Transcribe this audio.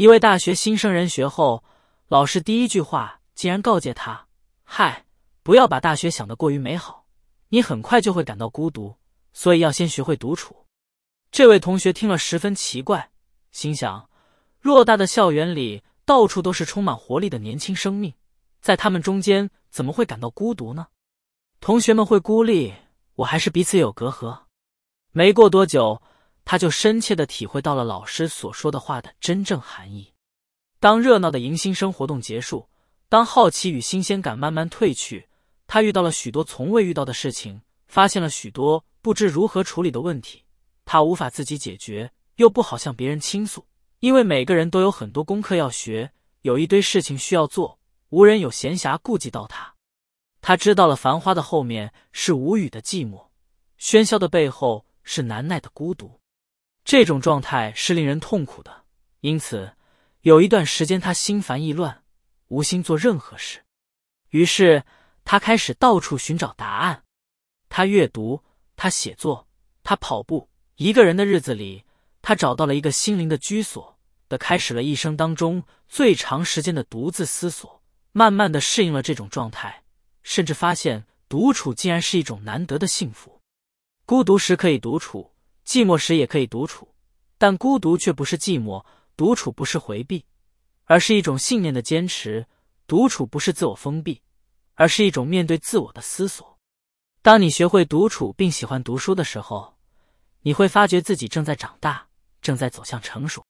一位大学新生人学后，老师第一句话竟然告诫他：嗨，不要把大学想得过于美好，你很快就会感到孤独，所以要先学会独处。这位同学听了十分奇怪，心想，偌大的校园里到处都是充满活力的年轻生命，在他们中间怎么会感到孤独呢？同学们会孤立，我还是彼此有隔阂。没过多久，他就深切地体会到了老师所说的话的真正含义。当热闹的迎新生活动结束，当好奇与新鲜感慢慢褪去，他遇到了许多从未遇到的事情，发现了许多不知如何处理的问题。他无法自己解决，又不好向别人倾诉，因为每个人都有很多功课要学，有一堆事情需要做，无人有闲暇顾及到他。他知道了繁花的后面是无语的寂寞，喧嚣的背后是难耐的孤独。这种状态是令人痛苦的，因此有一段时间他心烦意乱，无心做任何事。于是他开始到处寻找答案。他阅读，他写作，他跑步。一个人的日子里，他找到了一个心灵的居所，开始了一生当中最长时间的独自思索，慢慢的适应了这种状态，甚至发现独处竟然是一种难得的幸福。孤独时可以独处，寂寞时也可以独处，但孤独却不是寂寞，独处不是回避，而是一种信念的坚持，独处不是自我封闭，而是一种面对自我的思索。当你学会独处并喜欢读书的时候，你会发觉自己正在长大，正在走向成熟。